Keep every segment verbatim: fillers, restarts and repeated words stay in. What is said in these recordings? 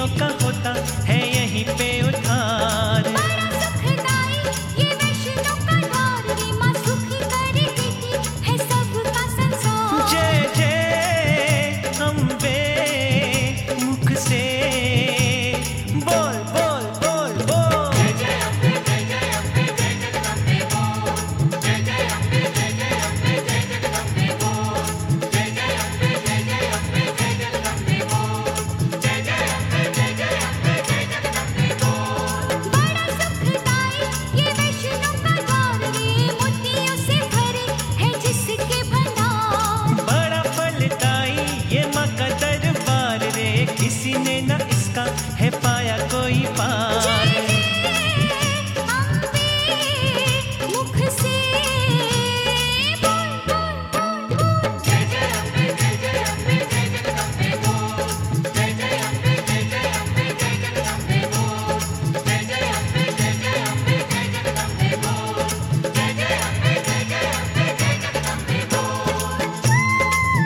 दुखियों का होता है यहीं पे उद्धार। बड़ा सुखदाई ये वैष्णो का द्वार रे, माँ सुखी कर देती है सबका संसार। जय जय अम्बे मुख से बोल बोल बोल बोल। जय जय अम्बे जय जय अम्बे जय जगदम्बे बोल। जय जय अम्बे जय जय अम्बे जय जगदम्बे बोल। जय जय अम्बे जय जय अम्बे जय जगदम्बे बोल। जय जय अम्बे जय जय अम्बे जय जगदम्बे बोल। बड़ा सुखदाई ये वैष्णो का द्वार रे, मोतियों से भरे है जिसके भंडार। बड़ा फलदाई ये माँ का दरबार रे, किसी ने न इसका है पाया कोई पार। जय जय अम्बे मुख से बोल बोल बोल बोल। जय जय अम्बे जय जय अम्बे जय जगदम्बे बोल। जय जय अम्बे जय जय अम्बे जय जगदम्बे बोल। जय जय अम्बे जय जय अम्बे जय जगदम्बे बोल। जय जय अम्बे जय जय अम्बे जय जगदम्बे बोल।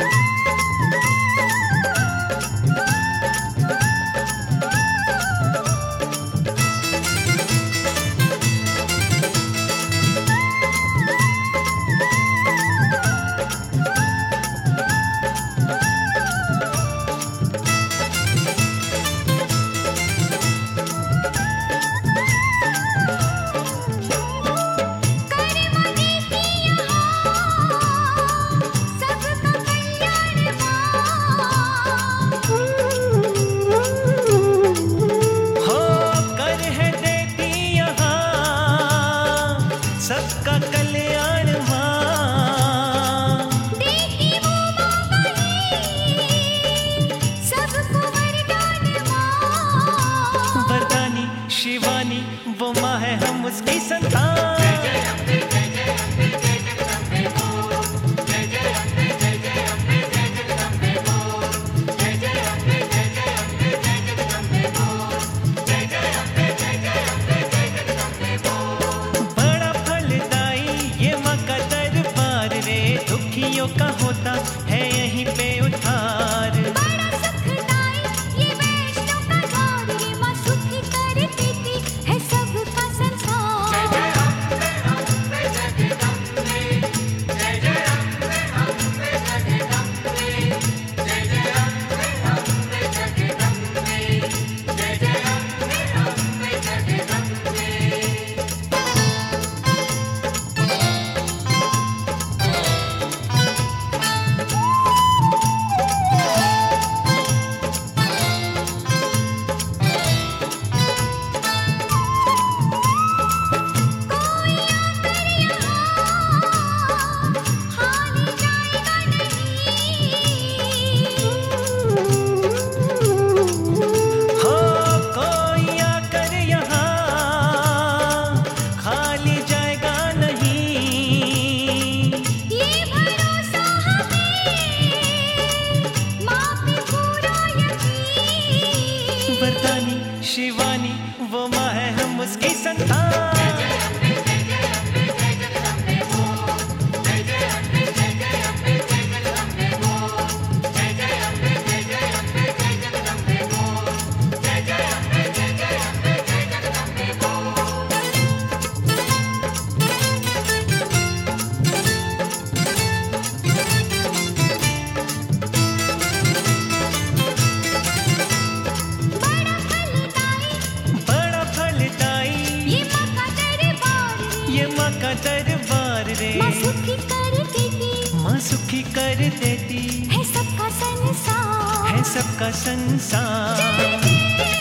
करे मनी की यहाँ सबका कल्याण हो कर है देती यहाँ सबका कल्याण माँ। देती वो माँ वही सबको वरदान माँ। वरदानी शिवानी वो माँ है हम उसकी संतान। जय जय अम्बे जय जय अम्बे जय जगदम्बे बोल। जय जय अम्बे जय जय अम्बे जय जगदम्बे बोल। जय जय अम्बे जय जय अम्बे जय जगदम्बे बोल। जय जय अम्बे जय जय अम्बे जय जगदम्बे बोल। बड़ा फलदाई ये माँ का दरबार रे, दुखियों का होता है यहीं पे उद्धार। बड़ा सुखदाई ये वैष्णो का द्वार रे, माँ सुखी कर देती है सबका संसार। जय जय अम्बे अम्बे जगदम्बे। जय जय अम्बे अम्बे जगदम्बे। जय जय अम्बे अम्बे जगदम्बे। जय जय अम्बे अम्बे जगदम्बे। कोई आकर यहाँ हानि जाएगा नहीं। हो कोई आकर यहाँ खाली जाएगा नहीं। ये भरोसा हमें माँ पे पूरा यकीन। वरदानी शिवानी वो माँ है हम उसकी संतान। बड़ा फलदाई बड़ा फलदाई ये माँ का दरबार रे, ये माँ का दरबार रे, माँ सुखी कर देती माँ सुखी कर देती है सबका संसार। है सबका संसार। जय जय